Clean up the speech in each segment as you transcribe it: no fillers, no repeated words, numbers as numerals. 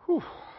Whew.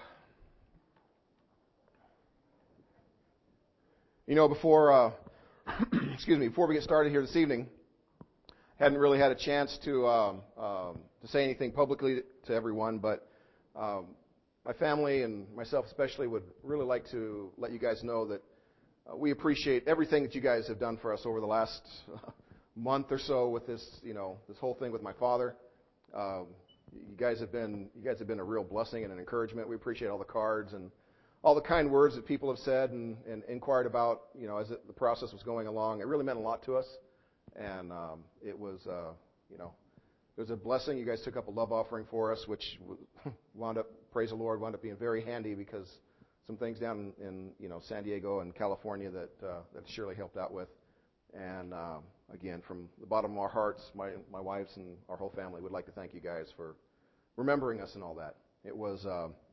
You know, before before we get started here this evening, hadn't really had a chance to say anything publicly to everyone, but my family and myself especially would really like to let you guys know that we appreciate everything that you guys have done for us over the last month or so with this, this whole thing with my father. You guys have been a real blessing and an encouragement. We appreciate all the cards and all the kind words that people have said and inquired about, as the process was going along. It really meant a lot to us, and it was a blessing. You guys took up a love offering for us, which wound up, praise the Lord, wound up being very handy because some things down in San Diego and California that Shirley helped out with. And again, from the bottom of our hearts, my wife's and our whole family would like to thank you guys for remembering us and all that. It was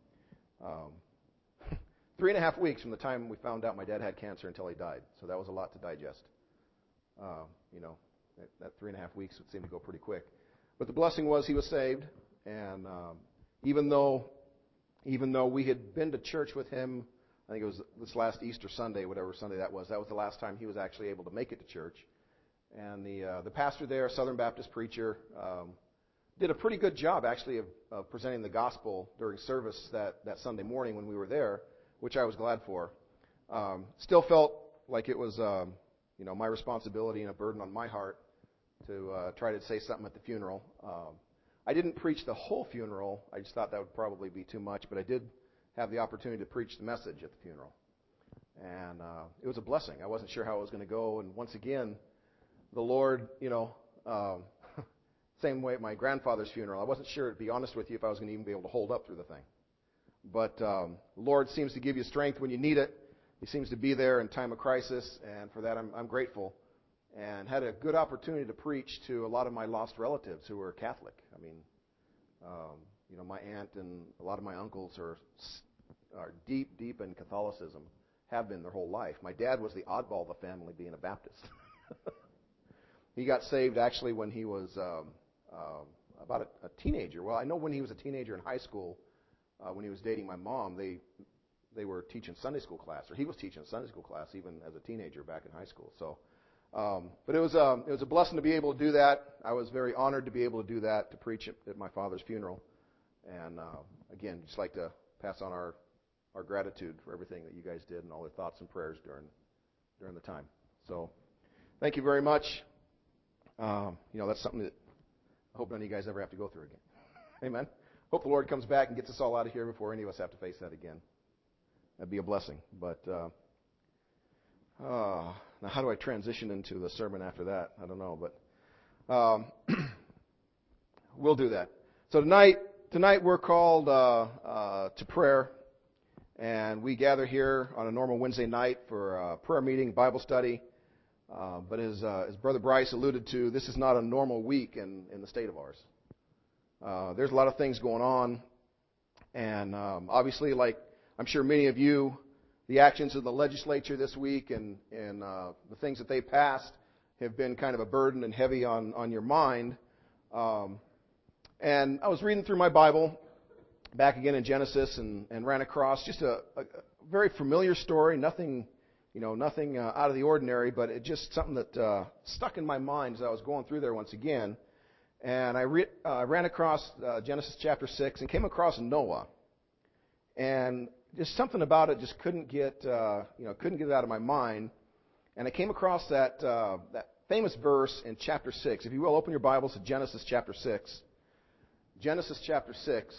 3.5 weeks from the time we found out my dad had cancer until he died. So that was a lot to digest. That 3.5 weeks would seem to go pretty quick. But the blessing was he was saved, and even though we had been to church with him, I think it was this last Easter Sunday, whatever Sunday that was the last time he was actually able to make it to church. And the pastor there, Southern Baptist preacher, did a pretty good job actually of presenting the gospel during service that Sunday morning when we were there, which I was glad for. Still felt like it was my responsibility and a burden on my heart to try to say something at the funeral. I didn't preach the whole funeral. I just thought that would probably be too much, but I did have the opportunity to preach the message at the funeral. And it was a blessing. I wasn't sure how it was going to go, and once again, the Lord, same way at my grandfather's funeral. I wasn't sure, to be honest with you, if I was going to even be able to hold up through the thing. But the Lord seems to give you strength when you need it. He seems to be there in time of crisis, and for that I'm grateful. And had a good opportunity to preach to a lot of my lost relatives who were Catholic. I mean, my aunt and a lot of my uncles are deep in Catholicism, have been their whole life. My dad was the oddball of the family, being a Baptist. He got saved actually when he was about a teenager. Well, I know when he was a teenager in high school, when he was dating my mom, they were teaching Sunday school class, or he was teaching Sunday school class even as a teenager back in high school. So, but it was a blessing to be able to do that. I was very honored to be able to do that, to preach at my father's funeral. And again, just like to pass on our gratitude for everything that you guys did and all the thoughts and prayers during the time. So, thank you very much. That's something that I hope none of you guys ever have to go through again. Amen. Hope the Lord comes back and gets us all out of here before any of us have to face that again. That'd be a blessing. But now, how do I transition into the sermon after that? I don't know, but we'll do that. So tonight we're called to prayer, and we gather here on a normal Wednesday night for a prayer meeting, Bible study. But as Brother Bryce alluded to, this is not a normal week in the state of ours. There's a lot of things going on, and obviously, like I'm sure many of you, the actions of the legislature this week and the things that they passed have been kind of a burden and heavy on your mind. And I was reading through my Bible back again in Genesis and ran across just a very familiar story, nothing out of the ordinary, but it just something that stuck in my mind as I was going through there once again. And I ran across Genesis chapter 6 and came across Noah. And just something about it just couldn't get it out of my mind. And I came across that famous verse in chapter 6. If you will, open your Bibles to Genesis chapter 6. Genesis chapter 6.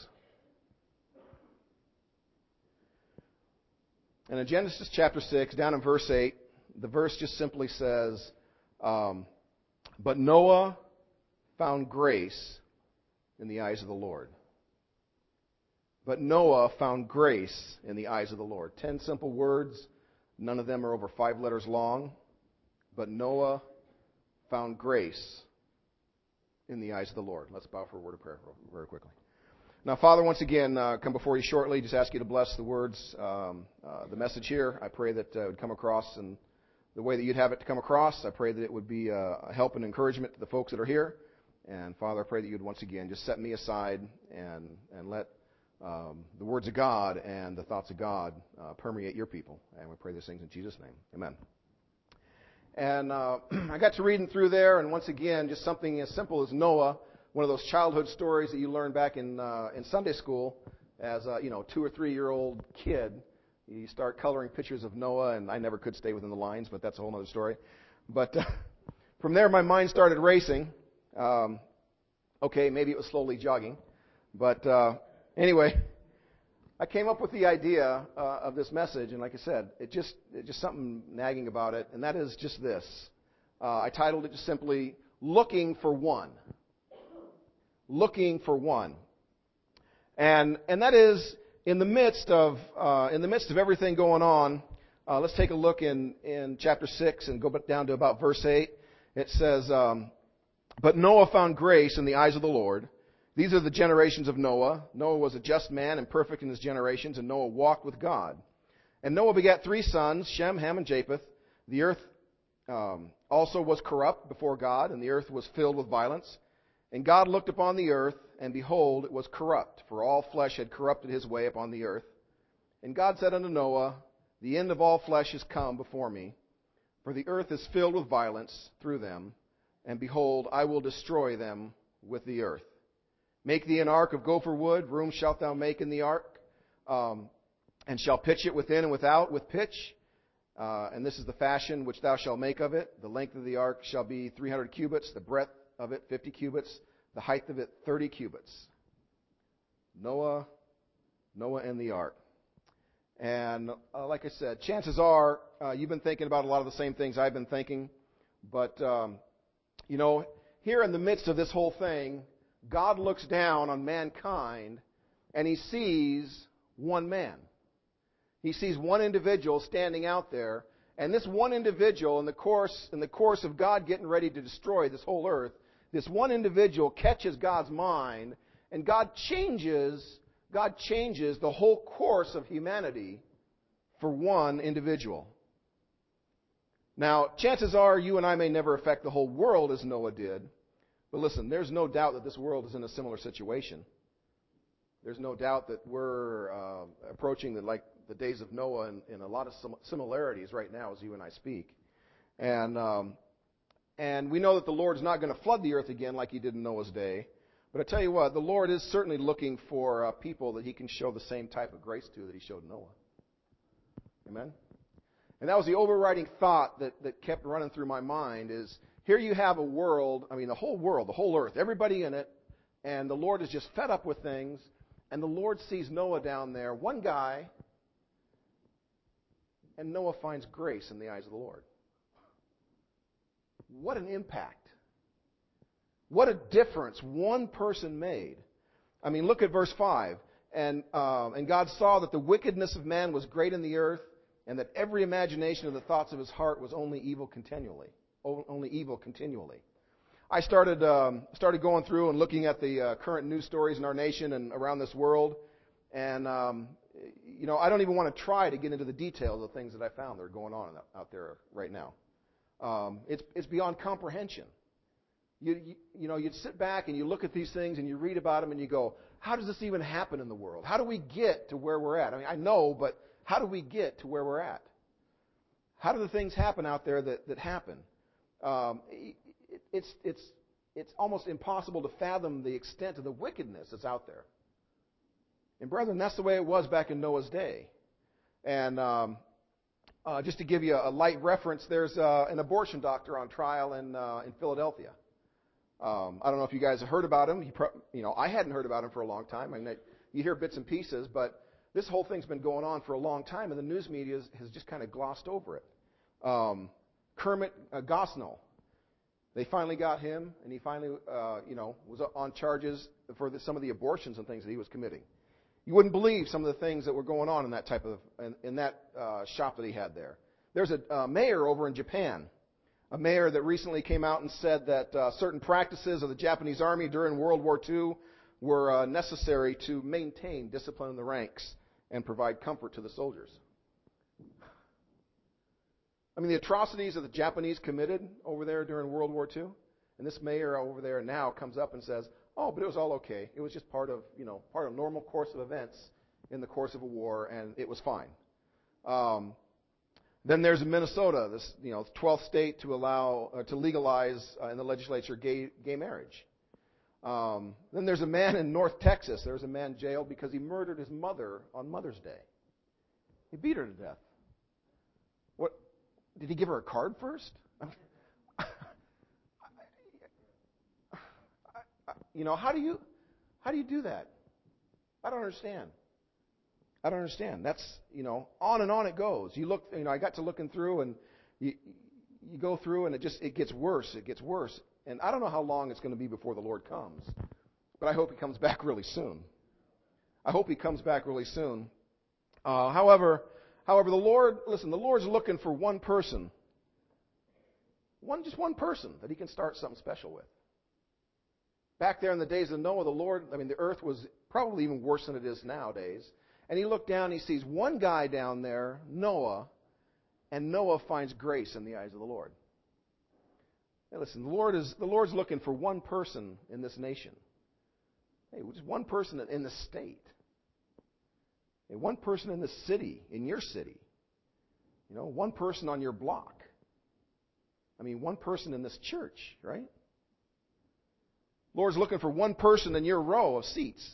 And in Genesis chapter 6, down in verse 8, the verse just simply says, but Noah found grace in the eyes of the Lord. But Noah found grace in the eyes of the Lord. 10 simple words. None of them are over 5 letters long. But Noah found grace in the eyes of the Lord. Let's bow for a word of prayer very quickly. Now, Father, once again, come before you shortly. Just ask you to bless the words, the message here. I pray that it would come across in the way that you'd have it to come across. I pray that it would be a help and encouragement to the folks that are here. And, Father, I pray that you'd once again just set me aside and let the words of God and the thoughts of God permeate your people. And we pray these things in Jesus' name. Amen. And I got to reading through there, and once again, just something as simple as Noah, one of those childhood stories that you learn back in Sunday school as a 2 or 3 year old kid. You start coloring pictures of Noah, and I never could stay within the lines, but that's a whole other story. But from there, my mind started racing. Okay, maybe it was slowly jogging. But anyway, I came up with the idea of this message, and like I said, it just something nagging about it, and that is just this. I titled it just simply, Looking for One. Looking for One. And that is in the midst of everything going on. Let's take a look in chapter 6 and go down to about verse 8. It says, but Noah found grace in the eyes of the Lord. These are the generations of Noah. Noah was a just man and perfect in his generations, and Noah walked with God. And Noah begat 3 sons, Shem, Ham, and Japheth. The earth also was corrupt before God, and the earth was filled with violence. And God looked upon the earth, and behold, it was corrupt, for all flesh had corrupted his way upon the earth. And God said unto Noah, the end of all flesh is come before me, for the earth is filled with violence through them, and behold, I will destroy them with the earth. Make thee an ark of gopher wood, room shalt thou make in the ark, and shall pitch it within and without with pitch. And this is the fashion which thou shalt make of it. The length of the ark shall be 300 cubits, the breadth of it 50 cubits, the height of it 30 cubits. Noah and the ark. And like I said, chances are you've been thinking about a lot of the same things I've been thinking. But, here in the midst of this whole thing, God looks down on mankind and he sees one man. He sees one individual standing out there. And this one individual, in the course of God getting ready to destroy this whole earth, this one individual catches God's mind, and God changes the whole course of humanity for one individual. Now, chances are you and I may never affect the whole world as Noah did. But listen, there's no doubt that this world is in a similar situation. There's no doubt that we're approaching the days of Noah in a lot of similarities right now as you and I speak. And we know that the Lord's not going to flood the earth again like he did in Noah's day. But I tell you what, the Lord is certainly looking for people that he can show the same type of grace to that he showed Noah. Amen? And that was the overriding thought that kept running through my mind is, here you have a world, the whole world, the whole earth, everybody in it, and the Lord is just fed up with things, and the Lord sees Noah down there, one guy, and Noah finds grace in the eyes of the Lord. What an impact. What a difference one person made. Look at verse 5. And God saw that the wickedness of man was great in the earth, and that every imagination of the thoughts of his heart was only evil continually. I started going through and looking at the current news stories in our nation and around this world, and I don't even want to try to get into the details of things that I found that are going on out there right now. It's beyond comprehension. You'd sit back and you look at these things and you read about them and you go, how does this even happen in the world? How do we get to where we're at? I know, but how do we get to where we're at? How do the things happen out there that happen? It's almost impossible to fathom the extent of the wickedness that's out there. And brethren, that's the way it was back in Noah's day. And just to give you a light reference, there's an abortion doctor on trial in Philadelphia. I don't know if you guys have heard about him. I hadn't heard about him for a long time. You hear bits and pieces, but this whole thing's been going on for a long time, and the news media has just kind of glossed over it. Kermit Gosnell. They finally got him, and he finally, was on charges for some of the abortions and things that he was committing. You wouldn't believe some of the things that were going on in that shop that he had there. There's a mayor over in Japan, a mayor that recently came out and said that certain practices of the Japanese army during World War II were necessary to maintain discipline in the ranks and provide comfort to the soldiers. The atrocities that the Japanese committed over there during World War II, and this mayor over there now comes up and says, Oh, but it was all okay. It was just part of normal course of events in the course of a war, and it was fine. Then there's Minnesota, this 12th state to legalize in the legislature gay marriage. Then there's a man in North Texas. There's a man jailed because he murdered his mother on Mother's Day. He beat her to death. What? Did he give her a card first? How do you do that? I don't understand. That's, on and on it goes. You look, I got to looking through, and you go through, and it gets worse. It gets worse. And I don't know how long it's going to be before the Lord comes, but I hope He comes back really soon. However, the Lord's looking for one person. Just one person that He can start something special with. Back there in the days of Noah, the earth was probably even worse than it is nowadays. And He looked down and He sees one guy down there, Noah, and Noah finds grace in the eyes of the Lord. Hey, listen, the Lord's looking for one person in this nation. Hey, just one person in the state. Hey, one person in the city, in your city. One person on your block. One person in this church, right? Lord's looking for one person in your row of seats.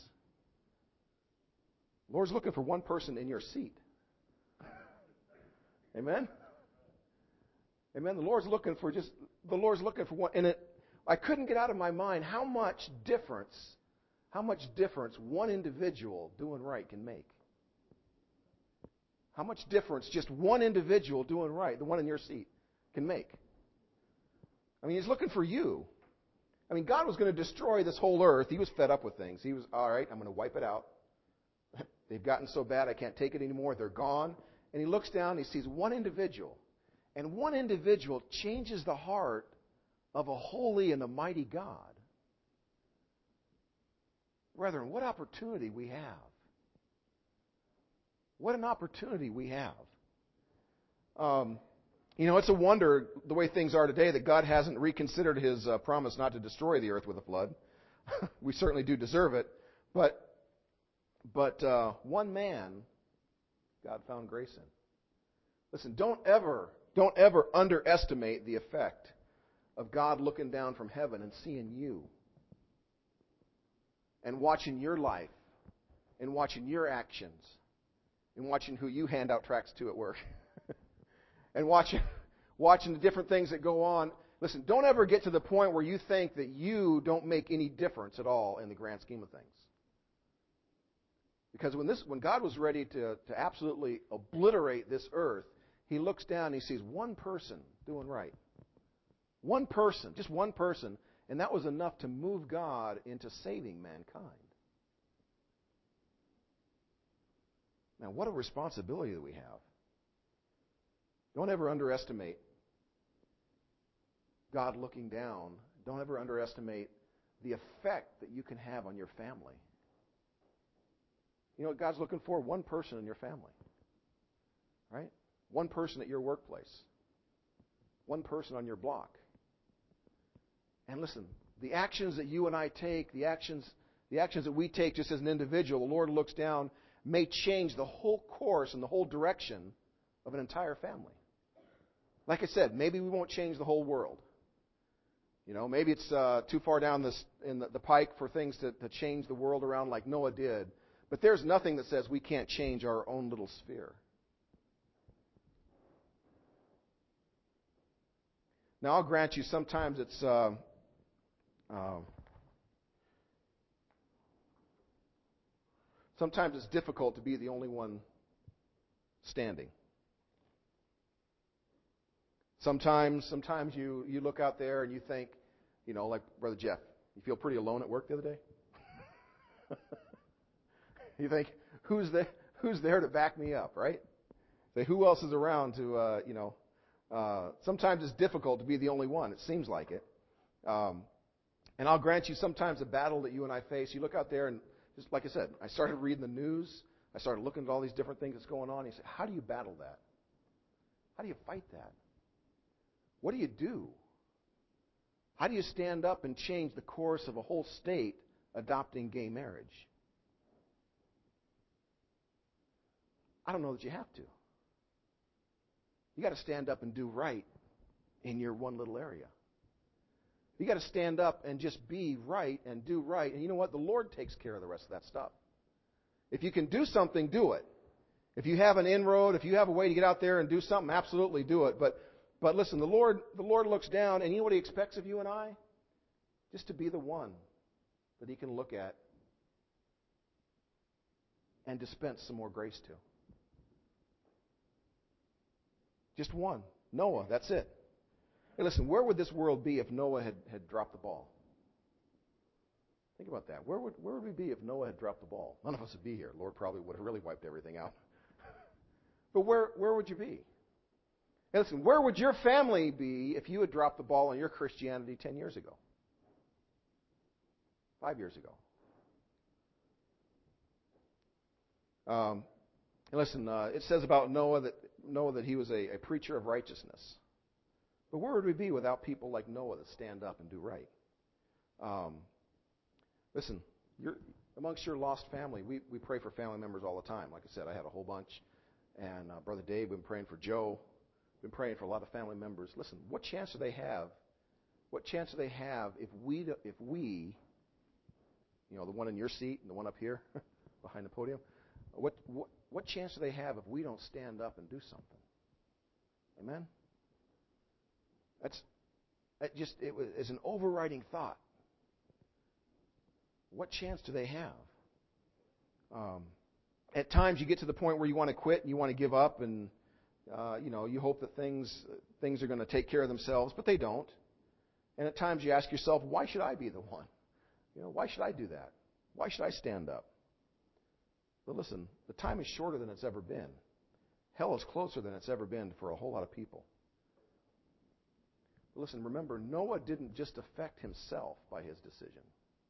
Lord's looking for one person in your seat. Amen? Amen. The Lord's looking for one. And I couldn't get out of my mind how much difference one individual doing right can make. How much difference just one individual doing right, the one in your seat, can make. He's looking for you. God was going to destroy this whole earth. He was fed up with things. He was, all right, I'm going to wipe it out. They've gotten so bad I can't take it anymore. They're gone. And He looks down and He sees one individual. And one individual changes the heart of a holy and a mighty God. Brethren, what opportunity we have. What an opportunity we have. It's a wonder, the way things are today, that God hasn't reconsidered His promise not to destroy the earth with a flood. We certainly do deserve it. But one man, God found grace in. Listen, don't ever underestimate the effect of God looking down from heaven and seeing you. And watching your life. And watching your actions. And watching who you hand out tracts to at work. And watching the different things that go on. Listen, don't ever get to the point where you think that you don't make any difference at all in the grand scheme of things. Because when God was ready to absolutely obliterate this earth, He looks down and He sees one person doing right. One person, just one person, and that was enough to move God into saving mankind. Now, what a responsibility that we have. Don't ever underestimate God looking down. Don't ever underestimate the effect that you can have on your family. You know what God's looking for? One person in your family. Right? One person at your workplace. One person on your block. And listen, the actions that you and I take, the actions that we take just as an individual, the Lord looks down, may change the whole course and the whole direction of an entire family. Like I said, maybe we won't change the whole world. Maybe it's too far down the pike for things to change the world around like Noah did. But there's nothing that says we can't change our own little sphere. Now, I'll grant you sometimes it's difficult to be the only one standing. Sometimes you look out there and you think, like Brother Jeff, you feel pretty alone at work the other day? You think, who's there to back me up, right? Say, who else is around to, sometimes it's difficult to be the only one. It seems like it. And I'll grant you sometimes a battle that you and I face. You look out there and, just like I said, I started reading the news. I started looking at all these different things that's going on. You say, how do you battle that? How do you fight that? What do you do? How do you stand up and change the course of a whole state adopting gay marriage? I don't know that you have to. You got to stand up and do right in your one little area. You got to stand up and just be right and do right. And you know what? The Lord takes care of the rest of that stuff. If you can do something, do it. If you have an inroad, if you have a way to get out there and do something, absolutely do it. But listen, the Lord looks down, and you know what He expects of you and I? Just to be the one that He can look at and dispense some more grace to. Just one. Noah, that's it. Hey, listen, where would this world be if Noah had dropped the ball? Think about that. Where would we be if Noah had dropped the ball? None of us would be here. The Lord probably would have really wiped everything out. But where would you be? Hey, listen, where would your family be if you had dropped the ball on your Christianity 10 years ago? 5 years ago? And listen, it says about Noah that he was a preacher of righteousness. But where would we be without people like Noah that stand up and do right? Listen, amongst your lost family, we pray for family members all the time. Like I said, I had a whole bunch. And Brother Dave, we've been praying for Joe. We've been praying for a lot of family members. Listen, what chance do they have? What chance do they have if we, you know, the one in your seat and the one up here behind the podium, what chance do they have if we don't stand up and do something? Amen? It was an overriding thought. What chance do they have? At times you get to the point where you want to quit and you want to give up, and you hope that things are going to take care of themselves, but they don't. And at times you ask yourself, why should I be the one? Why should I do that? Why should I stand up? But listen, the time is shorter than it's ever been. Hell is closer than it's ever been for a whole lot of people. But listen, remember, Noah didn't just affect himself by his decision.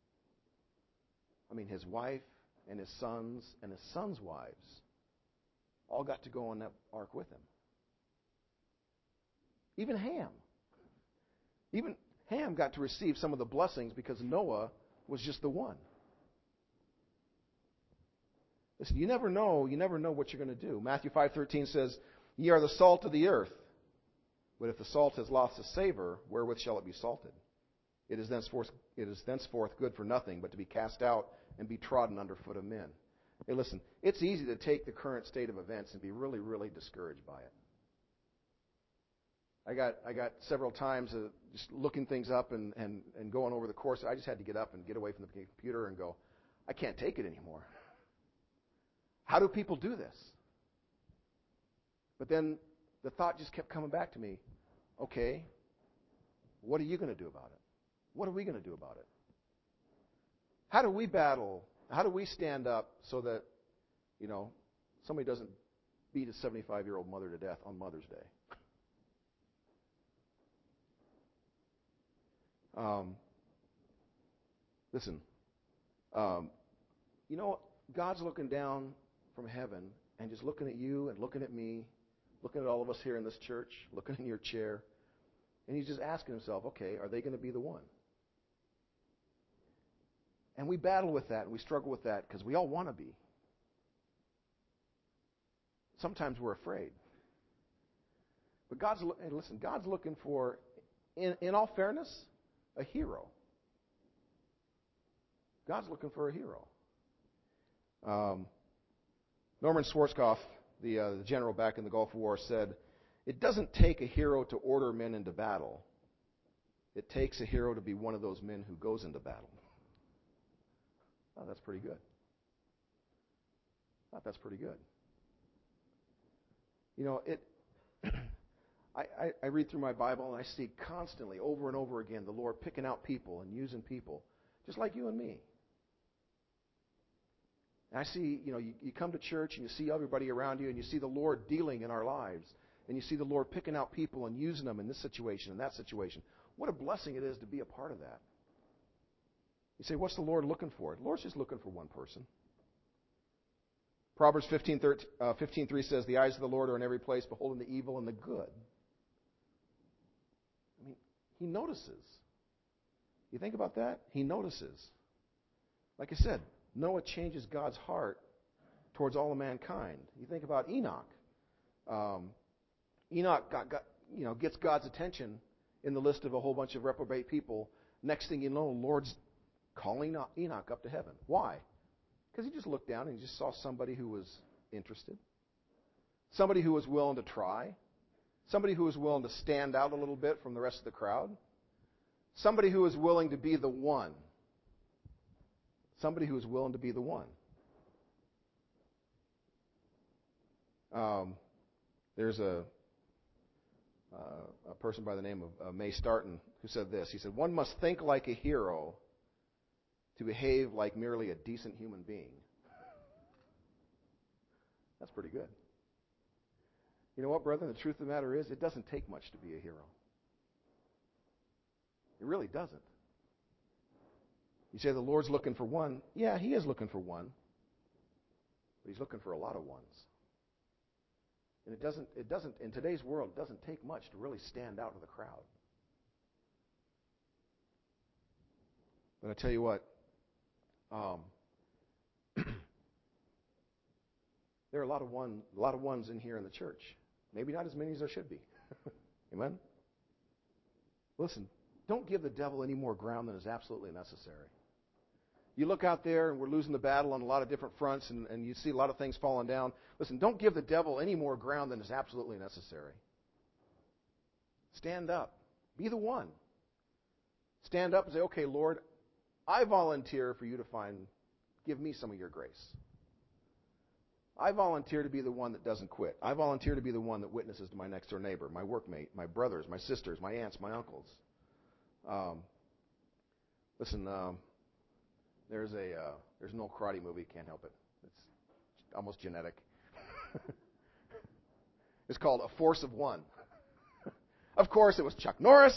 I mean, his wife and his sons wives all got to go on that ark with him. Even Ham got to receive some of the blessings because Noah was just the one. Listen, you never know what you're going to do. Matthew 5:13 says, "Ye are the salt of the earth. But if the salt has lost its savor, wherewith shall it be salted? It is thenceforth good for nothing, but to be cast out and be trodden under foot of men." Hey, listen, it's easy to take the current state of events and be really, really discouraged by it. I got several times just looking things up and going over the course. I just had to get up and get away from the computer and go, I can't take it anymore. How do people do this? But then the thought just kept coming back to me. Okay, what are you going to do about it? What are we going to do about it? How do we battle? How do we stand up so that, somebody doesn't beat a 75-year-old mother to death on Mother's Day? Listen, God's looking down from heaven and just looking at you and looking at me, looking at all of us here in this church, looking in your chair, and He's just asking Himself, okay, are they going to be the one? And we battle with that and we struggle with that because we all want to be. Sometimes we're afraid. But God's looking for, in all fairness, a hero. God's looking for a hero. Norman Schwarzkopf, the general back in the Gulf War, said, "It doesn't take a hero to order men into battle. It takes a hero to be one of those men who goes into battle." Oh, that's pretty good. That's pretty good. I read through my Bible and I see constantly, over and over again, the Lord picking out people and using people, just like you and me. And I see, you come to church and you see everybody around you and you see the Lord dealing in our lives. And you see the Lord picking out people and using them in this situation and that situation. What a blessing it is to be a part of that. You say, what's the Lord looking for? The Lord's just looking for one person. Proverbs 15:3 says, "The eyes of the Lord are in every place, beholding the evil and the good." I mean, He notices. You think about that? He notices. Like I said, Noah changes God's heart towards all of mankind. You think about Enoch. Enoch gets God's attention in the list of a whole bunch of reprobate people. Next thing you know, the Lord's calling Enoch up to heaven. Why? Because he just looked down and he just saw somebody who was interested, somebody who was willing to try, somebody who was willing to stand out a little bit from the rest of the crowd, somebody who was willing to be the one. Somebody who was willing to be the one. There's a person by the name of May Starton who said this. He said, "One must think like a hero to behave like merely a decent human being." That's pretty good. You know what, brethren? The truth of the matter is, it doesn't take much to be a hero. It really doesn't. You say the Lord's looking for one. Yeah, He is looking for one. But He's looking for a lot of ones. And it doesn't, in today's world, it doesn't take much to really stand out in the crowd. But I tell you what, there are a lot of ones in here in the church. Maybe not as many as there should be. Amen? Listen, don't give the devil any more ground than is absolutely necessary. You look out there and we're losing the battle on a lot of different fronts and you see a lot of things falling down. Listen, don't give the devil any more ground than is absolutely necessary. Stand up. Be the one. Stand up and say, okay, Lord, I volunteer for you to give me some of your grace. I volunteer to be the one that doesn't quit. I volunteer to be the one that witnesses to my next door neighbor, my workmate, my brothers, my sisters, my aunts, my uncles. Listen, there's an old karate movie, can't help it. It's almost genetic. It's called A Force of One. Of course, it was Chuck Norris.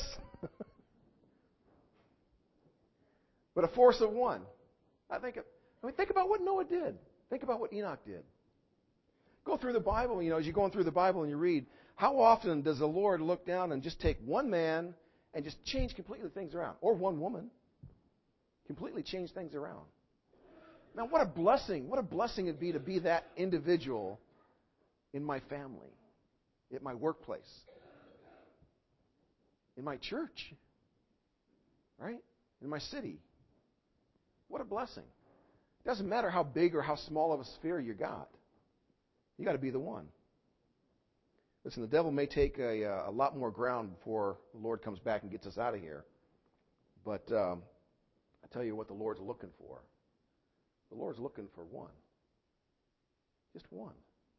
But a force of one. Think about what Noah did. Think about what Enoch did. Go through the Bible, as you're going through the Bible and you read, how often does the Lord look down and just take one man and just change completely things around? Or one woman. Completely change things around. Now, what a blessing it'd be to be that individual in my family, at my workplace, in my church, right? In my city. What a blessing. It doesn't matter how big or how small of a sphere you got. You got to be the one. Listen, the devil may take a lot more ground before the Lord comes back and gets us out of here. But I tell you what the Lord's looking for. The Lord's looking for one. Just one.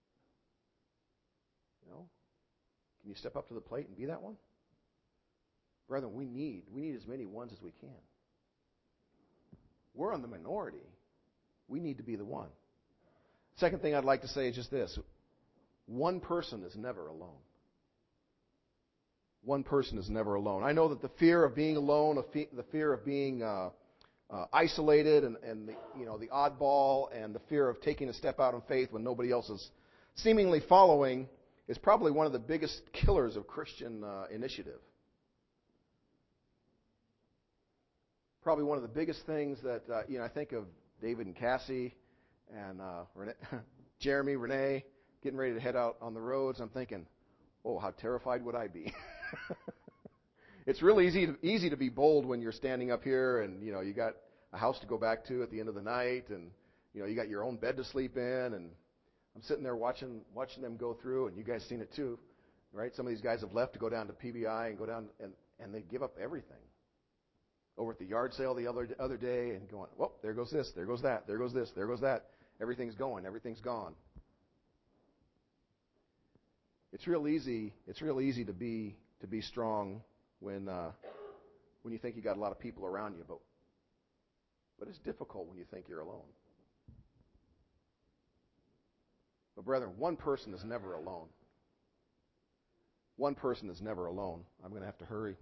Can you step up to the plate and be that one? Brethren, we need as many ones as we can. We're in the minority. We need to be the one. Second thing I'd like to say is just this. One person is never alone. One person is never alone. I know that the fear of being alone, the fear of being isolated, and the oddball, and the fear of taking a step out in faith when nobody else is seemingly following is probably one of the biggest killers of Christian initiative. Probably one of the biggest things that, I think of David and Cassie and Jeremy, Renee, getting ready to head out on the roads. I'm thinking, oh, how terrified would I be? It's really easy to be bold when you're standing up here and, you got a house to go back to at the end of the night and, you got your own bed to sleep in. And I'm sitting there watching them go through, and you guys seen it too, right? Some of these guys have left to go down to PBI and go down and they give up everything. Over at the yard sale the other day and going, well, there goes this, there goes that, there goes this, there goes that. Everything's going, everything's gone. It's real easy to be strong when you think you got a lot of people around you, but it's difficult when you think you're alone. But brethren, one person is never alone. One person is never alone. I'm going to have to hurry.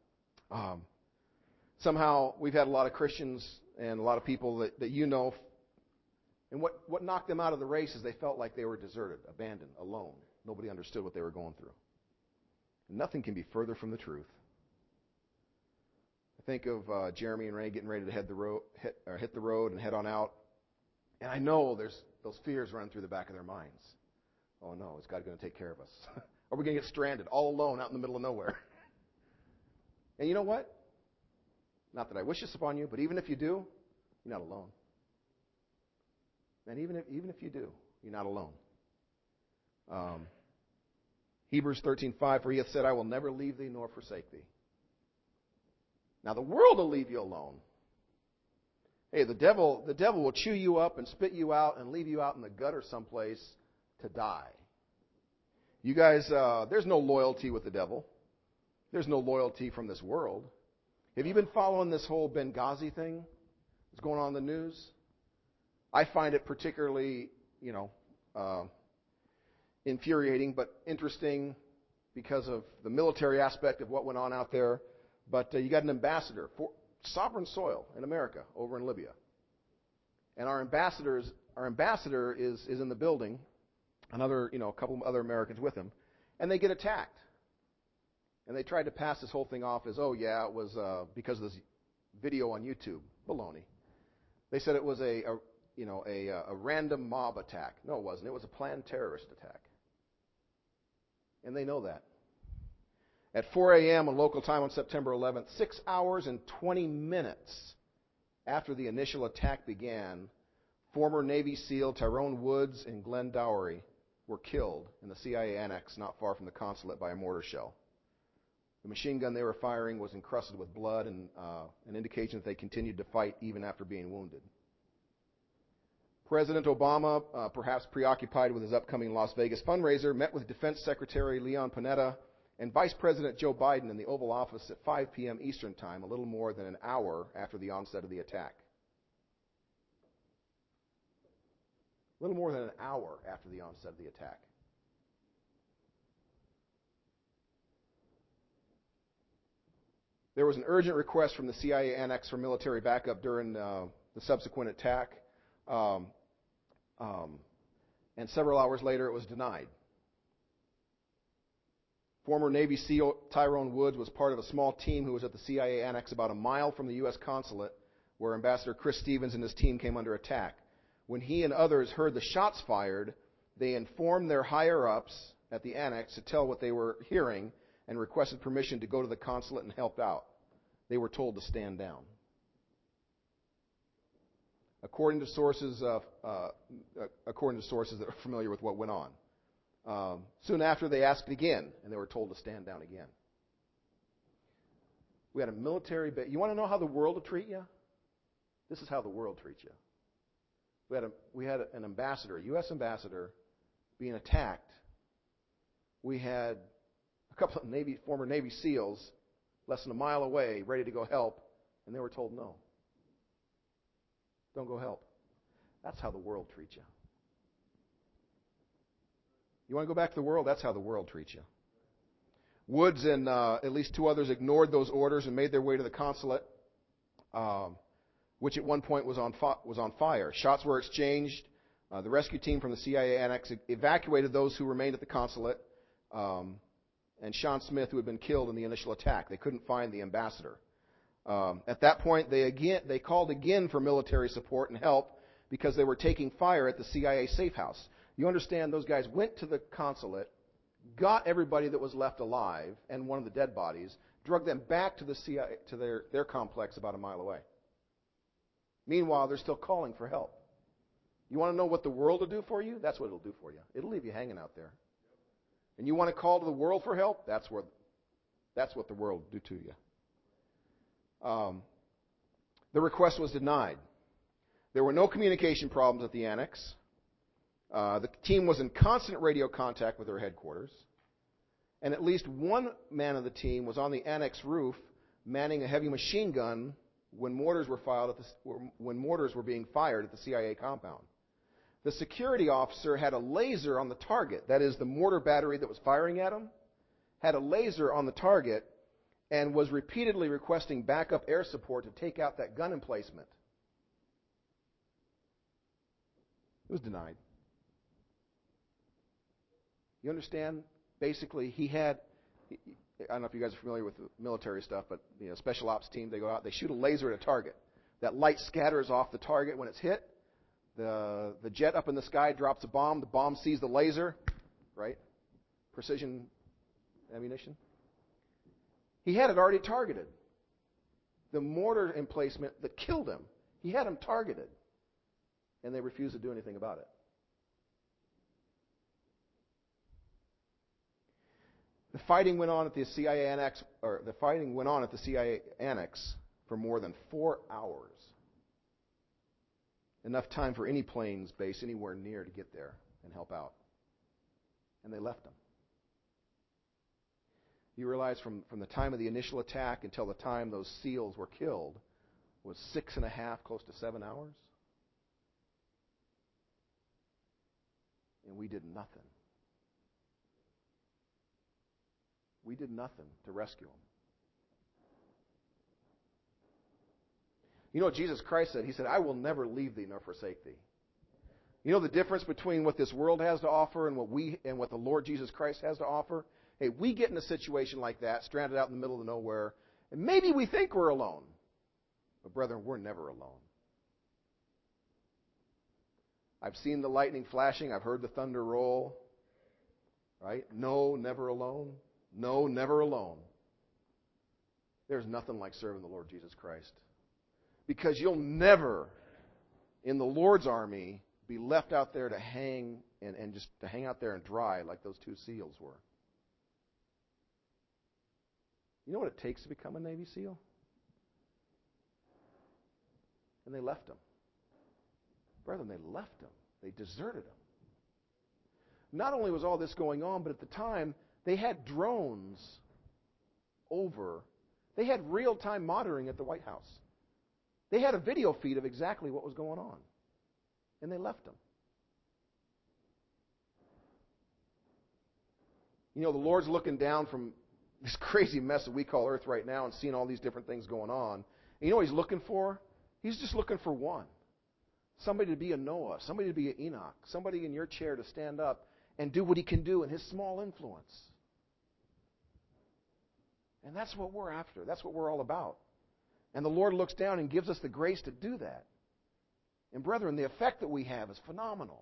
Somehow we've had a lot of Christians and a lot of people that and what knocked them out of the race is they felt like they were deserted, abandoned, alone. Nobody understood what they were going through. And nothing can be further from the truth. I think of Jeremy and Ray getting ready to hit the road and head on out. And I know there's those fears running through the back of their minds. Oh no, is God going to take care of us? Are we going to get stranded all alone out in the middle of nowhere? And you know what? Not that I wish this upon you, but even if you do, you're not alone. And even if you do, you're not alone. Hebrews 13:5, for he hath said, I will never leave thee nor forsake thee. Now the world will leave you alone. Hey, the devil will chew you up and spit you out and leave you out in the gutter someplace to die. You guys, there's no loyalty with the devil. There's no loyalty from this world. Have you been following this whole Benghazi thing that's going on in the news? I find it particularly, infuriating, but interesting because of the military aspect of what went on out there. But you got an ambassador for sovereign soil in America over in Libya. And our ambassador is in the building, a couple of other Americans with him, and they get attacked. And they tried to pass this whole thing off as, oh yeah, it was because of this video on YouTube. Baloney. They said it was a random mob attack. No, it wasn't. It was a planned terrorist attack. And they know that. At 4 a.m. on local time on September 11th, 6 hours and 20 minutes after the initial attack began, former Navy SEAL Tyrone Woods and Glenn Dowery were killed in the CIA annex not far from the consulate by a mortar shell. The machine gun they were firing was encrusted with blood and an indication that they continued to fight even after being wounded. President Obama, perhaps preoccupied with his upcoming Las Vegas fundraiser, met with Defense Secretary Leon Panetta and Vice President Joe Biden in the Oval Office at 5 p.m. Eastern Time, a little more than an hour after the onset of the attack. A little more than an hour after the onset of the attack. There was an urgent request from the CIA annex for military backup during the subsequent attack, and several hours later it was denied. Former Navy SEAL Tyrone Woods was part of a small team who was at the CIA annex about a mile from the U.S. consulate, where Ambassador Chris Stevens and his team came under attack. When he and others heard the shots fired, they informed their higher-ups at the annex to tell what they were hearing and requested permission to go to the consulate and help out. They were told to stand down. According to sources that are familiar with what went on. Soon after, they asked again, and they were told to stand down again. We had a military base. You want to know how the world will treat you? This is how the world treats you. We had an ambassador, a U.S. ambassador, being attacked. We had a couple of former Navy SEALs less than a mile away, ready to go help, and they were told no. Don't go help. That's how the world treats you. You want to go back to the world? That's how the world treats you. Woods and at least two others ignored those orders and made their way to the consulate, which at one point was on fire. Shots were exchanged. The rescue team from the CIA annex evacuated those who remained at the consulate, and Sean Smith, who had been killed in the initial attack. They couldn't find the ambassador. At that point, they called again for military support and help because they were taking fire at the CIA safe house. You understand, those guys went to the consulate, got everybody that was left alive and one of the dead bodies, drug them back to the CIA, to their complex about a mile away. Meanwhile, they're still calling for help. You want to know what the world will do for you? That's what it'll do for you. It'll leave you hanging out there. And you want to call to the world for help? That's what the world will do to you. The request was denied. There were no communication problems at the annex. The team was in constant radio contact with their headquarters. And at least one man of the team was on the annex roof manning a heavy machine gun when mortars were being fired at the CIA compound. The security officer had a laser on the target. That is, the mortar battery that was firing at him had a laser on the target and was repeatedly requesting backup air support to take out that gun emplacement. It was denied. You understand? Basically, he had I don't know if you guys are familiar with the military stuff, but special ops team, they go out, they shoot a laser at a target. That light scatters off the target when it's hit. The jet up in the sky drops a bomb. The bomb sees the laser, right? Precision ammunition. He had it already targeted. The mortar emplacement that killed him, he had him targeted. And they refused to do anything about it. The fighting went on at the CIA annex, for more than 4 hours. Enough time for any planes based anywhere near to get there and help out. And they left them. You realize from the time of the initial attack until the time those SEALs were killed was 6.5, close to 7 hours? And we did nothing. We did nothing to rescue them. You know what Jesus Christ said? He said, I will never leave thee nor forsake thee. You know the difference between what this world has to offer and what the Lord Jesus Christ has to offer? Hey, we get in a situation like that, stranded out in the middle of nowhere, and maybe we think we're alone. But brethren, we're never alone. I've seen the lightning flashing. I've heard the thunder roll. Right? No, never alone. No, never alone. There's nothing like serving the Lord Jesus Christ. Because you'll never, in the Lord's army, be left out there to hang and just to hang out there and dry like those 2 SEALs were. You know what it takes to become a Navy SEAL? And they left him. Brethren, they left him. They deserted him. Not only was all this going on, but at the time, they had drones over. They had real-time monitoring at the White House. They had a video feed of exactly what was going on. And they left him. You know, the Lord's looking down from this crazy mess that we call Earth right now and seeing all these different things going on. And you know what He's looking for? He's just looking for one. Somebody to be a Noah, somebody to be an Enoch, somebody in your chair to stand up and do what he can do in his small influence. And that's what we're after. That's what we're all about. And the Lord looks down and gives us the grace to do that. And brethren, the effect that we have is phenomenal.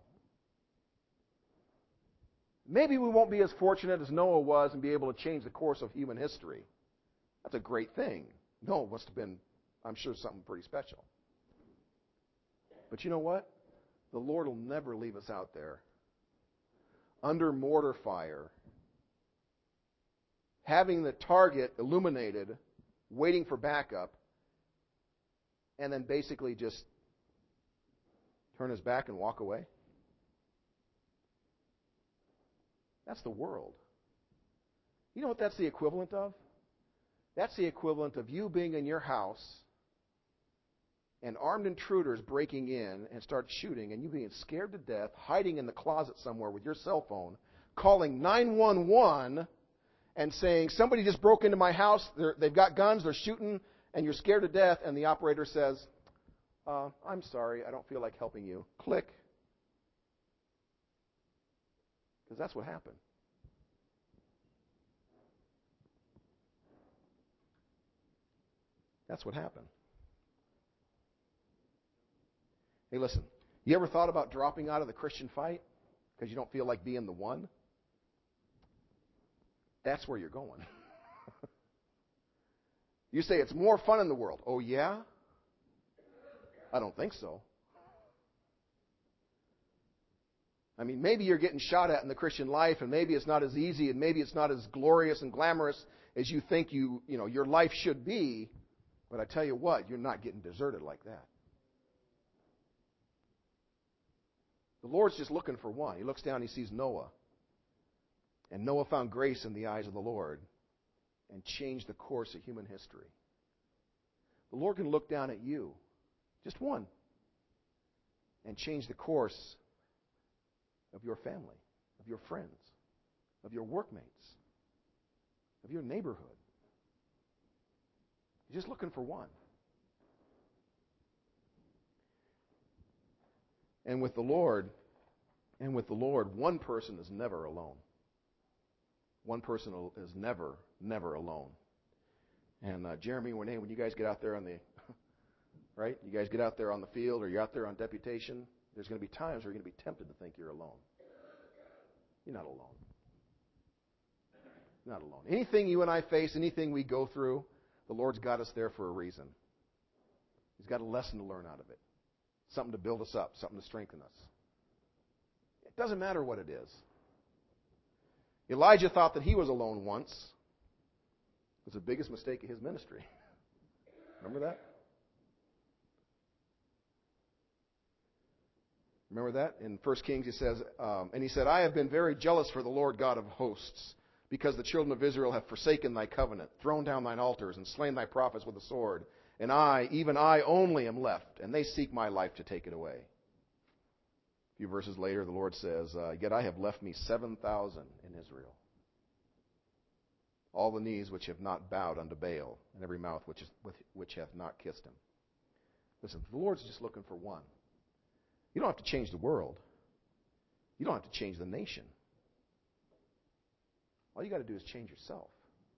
Maybe we won't be as fortunate as Noah was and be able to change the course of human history. That's a great thing. Noah must have been, I'm sure, something pretty special. But you know what? The Lord will never leave us out there under mortar fire, having the target illuminated, waiting for backup, and then basically just turn his back and walk away. That's the world. You know what that's the equivalent of? That's the equivalent of you being in your house and armed intruders breaking in and start shooting, and you being scared to death, hiding in the closet somewhere with your cell phone, calling 911 and saying, somebody just broke into my house, they've got guns, they're shooting, and you're scared to death, and the operator says, I'm sorry, I don't feel like helping you. Click. Because that's what happened. That's what happened. Hey, listen, you ever thought about dropping out of the Christian fight because you don't feel like being the one? That's where you're going. You say it's more fun in the world. Oh, yeah? I don't think so. I mean, maybe you're getting shot at in the Christian life, and maybe it's not as easy, and maybe it's not as glorious and glamorous as you think your life should be. But I tell you what, you're not getting deserted like that. The Lord's just looking for one. He looks down, he sees Noah. And Noah found grace in the eyes of the Lord and changed the course of human history. The Lord can look down at you, just one, and change the course of your family, of your friends, of your workmates, of your neighborhood. He's just looking for one. And with the Lord, one person is never alone. One person is never, never alone. And Jeremy and Renee, when you guys get out there on the, right? You guys get out there on the field or you're out there on deputation, there's going to be times where you're going to be tempted to think you're alone. You're not alone. You're not alone. Anything you and I face, anything we go through, the Lord's got us there for a reason. He's got a lesson to learn out of it. Something to build us up, something to strengthen us. It doesn't matter what it is. Elijah thought that he was alone once. It was the biggest mistake of his ministry. Remember that? Remember that? In 1 Kings he says, and he said, I have been very jealous for the Lord God of hosts, because the children of Israel have forsaken thy covenant, thrown down thine altars, and slain thy prophets with the sword. And I, even I only am left, and they seek my life to take it away. A few verses later, the Lord says, yet I have left me 7,000 in Israel. All the knees which have not bowed unto Baal, and every mouth which hath not kissed him. Listen, the Lord's just looking for one. You don't have to change the world. You don't have to change the nation. All you got to do is change yourself.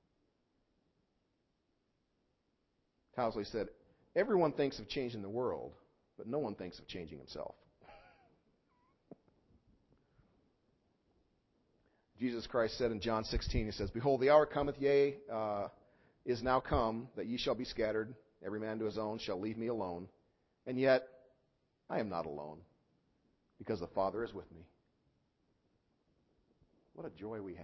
Housley said, everyone thinks of changing the world, but no one thinks of changing himself. Jesus Christ said in John 16, he says, behold, the hour cometh, yea, is now come, that ye shall be scattered, every man to his own, shall leave me alone. And yet, I am not alone, because the Father is with me. What a joy we have.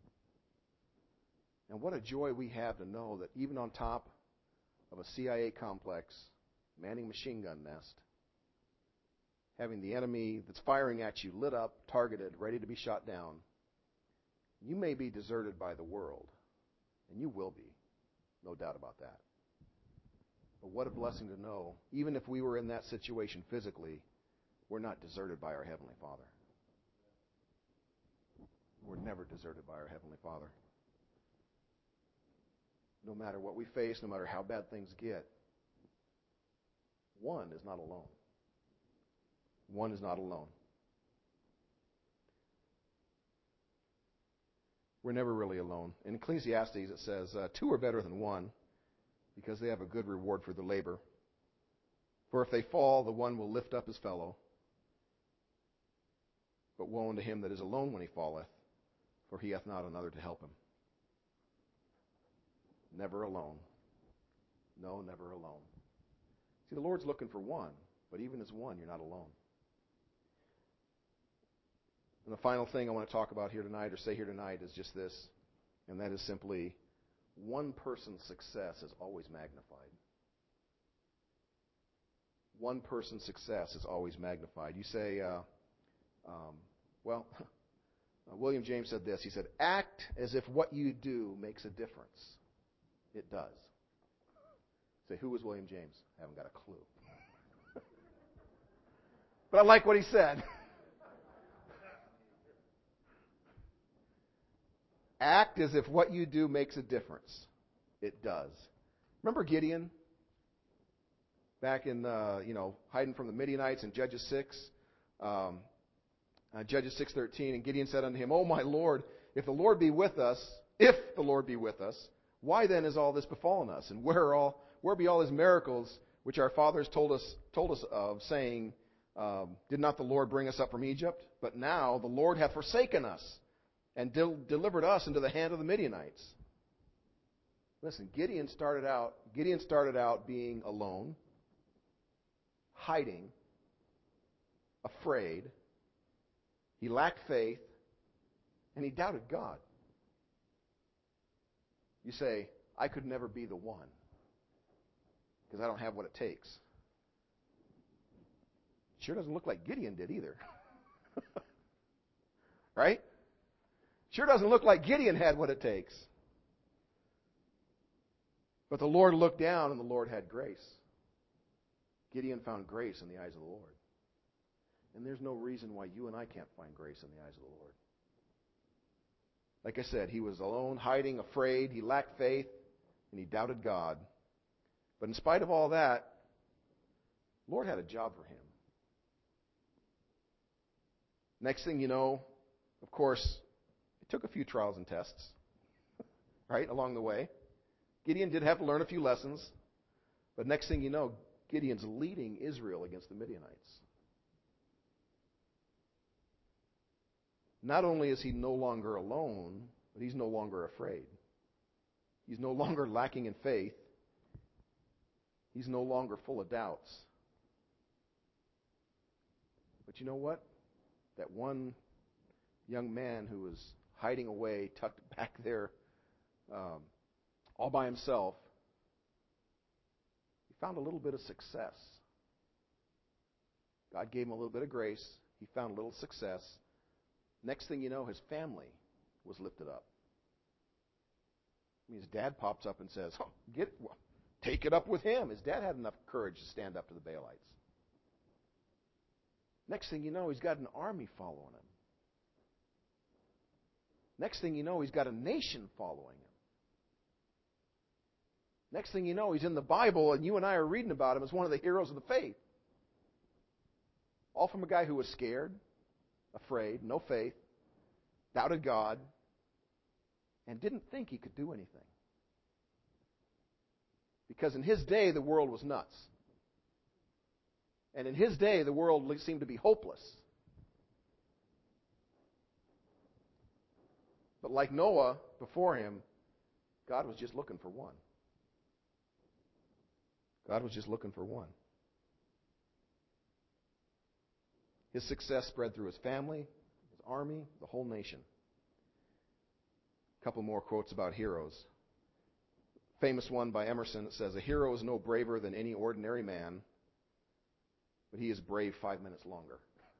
And what a joy we have to know that even on top of a CIA complex, manning machine gun nest, having the enemy that's firing at you lit up, targeted, ready to be shot down, you may be deserted by the world, and you will be, no doubt about that. But what a blessing to know, even if we were in that situation physically, we're not deserted by our Heavenly Father. We're never deserted by our Heavenly Father. No matter what we face, no matter how bad things get, one is not alone. One is not alone. We're never really alone. In Ecclesiastes it says, two are better than one, because they have a good reward for their labor. For if they fall, the one will lift up his fellow. But woe unto him that is alone when he falleth, for he hath not another to help him. Never alone. No, never alone. See, the Lord's looking for one, but even as one, you're not alone. And the final thing I want to talk about here tonight, or say here tonight, is just this, and that is simply, one person's success is always magnified. One person's success is always magnified. You say, William James said this. He said, act as if what you do makes a difference. It does. Say, who was William James? I haven't got a clue. But I like what he said. Act as if what you do makes a difference. It does. Remember Gideon? Back in, hiding from the Midianites in Judges 6. Judges 6:13. And Gideon said unto him, O my Lord, if the Lord be with us, why then is all this befallen us? And where be all his miracles which our fathers told us of, saying, did not the Lord bring us up from Egypt? But now the Lord hath forsaken us and delivered us into the hand of the Midianites. Listen, Gideon started out being alone, hiding, afraid. He lacked faith, and he doubted God. You say, I could never be the one because I don't have what it takes. Sure doesn't look like Gideon did either. Right? Sure doesn't look like Gideon had what it takes. But the Lord looked down and the Lord had grace. Gideon found grace in the eyes of the Lord. And there's no reason why you and I can't find grace in the eyes of the Lord. Like I said, he was alone, hiding, afraid. He lacked faith, and he doubted God. But in spite of all that, the Lord had a job for him. Next thing you know, of course, it Took a few trials and tests, right, along the way. Gideon did have to learn a few lessons. But next thing you know, Gideon's leading Israel against the Midianites. Not only is he no longer alone, but he's no longer afraid. He's no longer lacking in faith. He's no longer full of doubts. But you know what? That one young man who was hiding away, tucked back there, all by himself, he found a little bit of success. God gave him a little bit of grace. He found a little success. Next thing you know, his family was lifted up. I mean, his dad pops up and says, take it up with him. His dad had enough courage to stand up to the Baalites. Next thing you know, he's got an army following him. Next thing you know, he's got a nation following him. Next thing you know, he's in the Bible, and you and I are reading about him as one of the heroes of the faith. All from a guy who was scared, afraid, no faith, doubted God, and didn't think he could do anything. Because in his day, the world was nuts. And in his day, the world seemed to be hopeless. But like Noah before him, God was just looking for one. God was just looking for one. His success spread through his family, his army, the whole nation. A couple more quotes about heroes. Famous one by Emerson that says, "A hero is no braver than any ordinary man, but he is brave 5 minutes longer."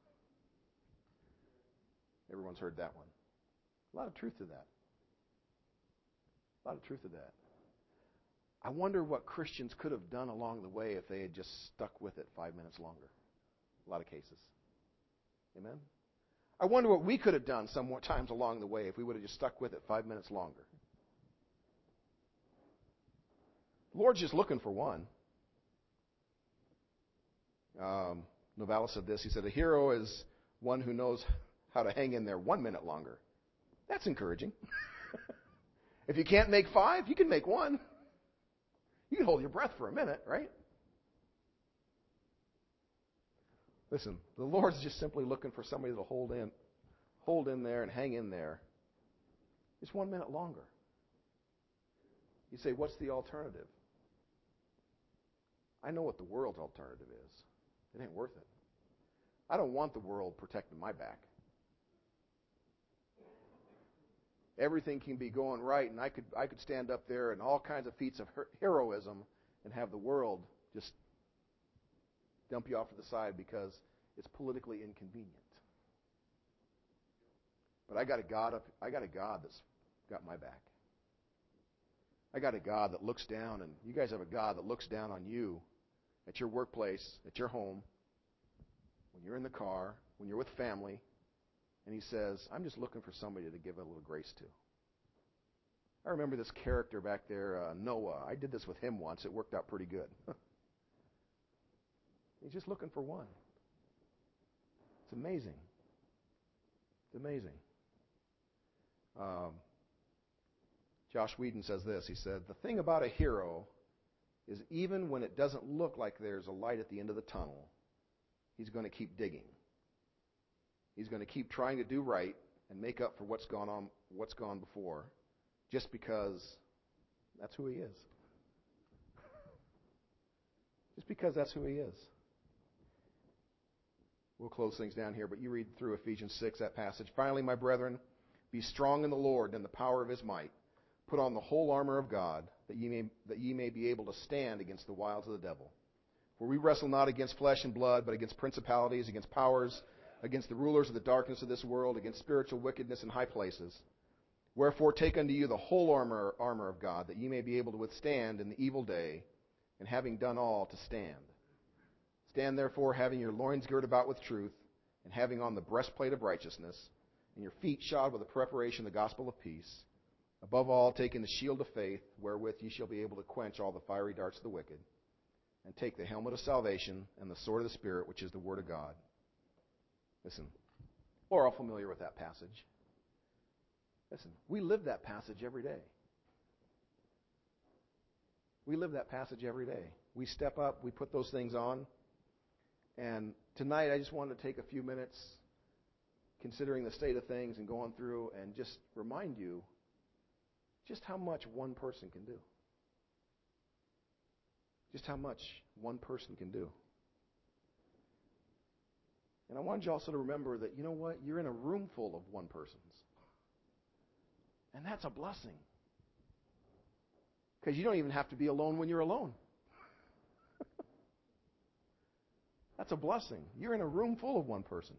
Everyone's heard that one. A lot of truth to that. A lot of truth to that. I wonder what Christians could have done along the way if they had just stuck with it 5 minutes longer. A lot of cases. Amen? I wonder what we could have done sometimes along the way if we would have just stuck with it 5 minutes longer. The Lord's just looking for one. Novalis said this. He said, "A hero is one who knows how to hang in there 1 minute longer." That's encouraging. If you can't make 5, you can make 1. You can hold your breath for a minute, right? Listen, the Lord's just simply looking for somebody to hold in there and hang in there just 1 minute longer. You say, what's the alternative? I know what the world's alternative is. It ain't worth it. I don't want the world protecting my back. Everything can be going right, and I could stand up there and all kinds of feats of heroism and have the world just dump you off to the side because it's politically inconvenient. But I got a God that's got my back. I got a God that looks down, and you guys have a God that looks down on you at your workplace, at your home, when you're in the car, when you're with family, and he says, I'm just looking for somebody to give a little grace to. I remember this character back there, Noah. I did this with him once. It worked out pretty good. He's just looking for one. It's amazing. It's amazing. Josh Whedon says this. He said, "The thing about a hero is even when it doesn't look like there's a light at the end of the tunnel, he's going to keep digging. He's going to keep trying to do right and make up for what's gone before, just because that's who he is. Just because that's who he is." We'll close things down here, but you read through Ephesians 6, that passage. "Finally, my brethren, be strong in the Lord and in the power of his might. Put on the whole armor of God, that ye may be able to stand against the wiles of the devil. For we wrestle not against flesh and blood, but against principalities, against powers, against the rulers of the darkness of this world, against spiritual wickedness in high places. Wherefore take unto you the whole armor of God, that ye may be able to withstand in the evil day, and having done all, to stand. Stand therefore, having your loins girt about with truth, and having on the breastplate of righteousness, and your feet shod with the preparation of the gospel of peace. Above all, taking the shield of faith, wherewith ye shall be able to quench all the fiery darts of the wicked, and take the helmet of salvation and the sword of the Spirit, which is the word of God." Listen, we're all familiar with that passage. Listen, we live that passage every day. We live that passage every day. We step up, we put those things on. And tonight I just wanted to take a few minutes considering the state of things and going through and just remind you just how much one person can do. Just how much one person can do. And I wanted you also to remember that, you know what? You're in a room full of one persons. And that's a blessing. Because you don't even have to be alone when you're alone. That's a blessing. You're in a room full of one persons.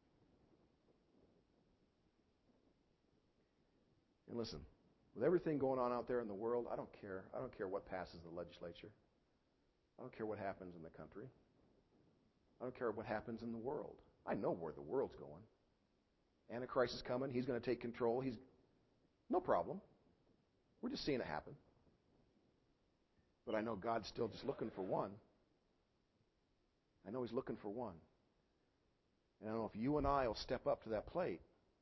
And listen, with everything going on out there in the world, I don't care. I don't care what passes the legislature. I don't care what happens in the country. I don't care what happens in the world. I know where the world's going. Antichrist is coming. He's going to take control. No problem. We're just seeing it happen. But I know God's still just looking for one. I know He's looking for one. And I know if you and I will step up to that plate,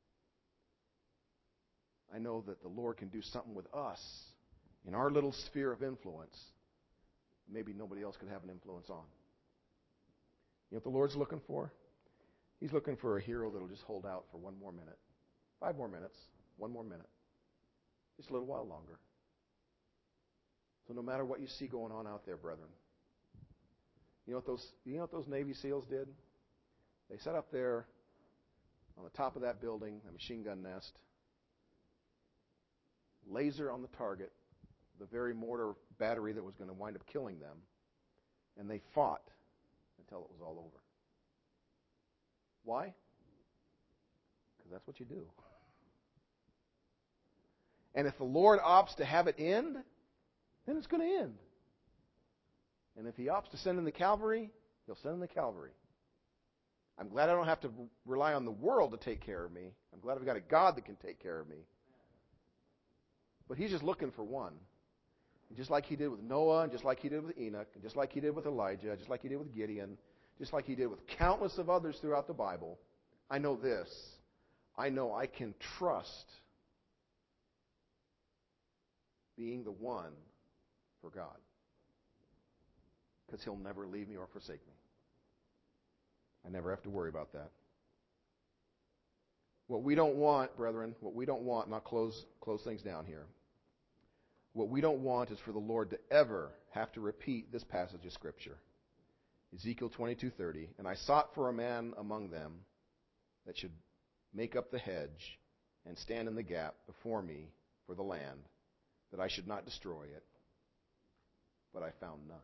I know that the Lord can do something with us in our little sphere of influence maybe nobody else could have an influence on. You know what the Lord's looking for? He's looking for a hero that will just hold out for 1 more minute. 5 more minutes. 1 more minute. Just a little while longer. So no matter what you see going on out there, brethren, you know what those Navy SEALs did? They sat up there on the top of that building, a machine gun nest, laser on the target, the very mortar battery that was going to wind up killing them, and they fought until it was all over. Why? Because that's what you do. And if the Lord opts to have it end, then it's going to end. And if He opts to send in the cavalry, He'll send in the cavalry. I'm glad I don't have to rely on the world to take care of me. I'm glad I've got a God that can take care of me. But He's just looking for one. And just like He did with Noah, and just like He did with Enoch, and just like He did with Elijah, just like He did with Gideon, just like He did with countless of others throughout the Bible, I know this. I know I can trust being the one for God. Because He'll never leave me or forsake me. I never have to worry about that. What we don't want, brethren, and I'll close things down here. What we don't want is for the Lord to ever have to repeat this passage of Scripture. Ezekiel 22:30, and I sought for a man among them that should make up the hedge and stand in the gap before me for the land, that I should not destroy it, but I found none.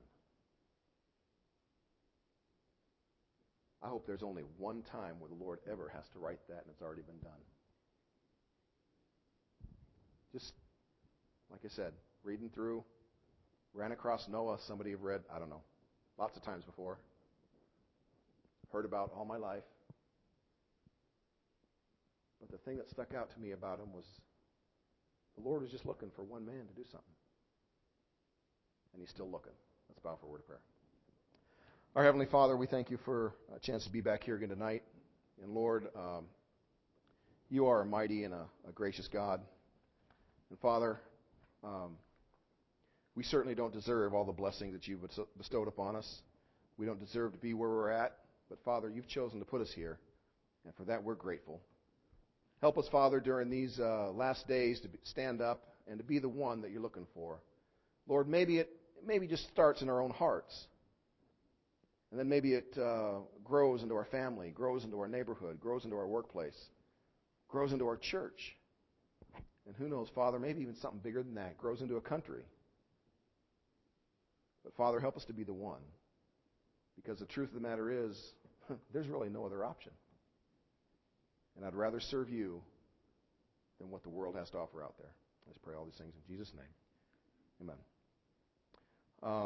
I hope there's only one time where the Lord ever has to write that and it's already been done. Just, like I said, reading through, ran across Noah, somebody have read, I don't know, lots of times before. Heard about all my life. But the thing that stuck out to me about him was the Lord was just looking for one man to do something. And He's still looking. Let's bow for a word of prayer. Our Heavenly Father, we thank You for a chance to be back here again tonight. And Lord, You are a mighty and a gracious God. And Father, we certainly don't deserve all the blessings that You've bestowed upon us. We don't deserve to be where we're at. But Father, You've chosen to put us here. And for that, we're grateful. Help us, Father, during these last days to stand up and to be the one that You're looking for. Lord, maybe it just starts in our own hearts. And then maybe it grows into our family, grows into our neighborhood, grows into our workplace, grows into our church. And who knows, Father, maybe even something bigger than that, grows into a country. But Father, help us to be the one. Because the truth of the matter is, there's really no other option. And I'd rather serve You than what the world has to offer out there. Let's pray all these things in Jesus' name. Amen.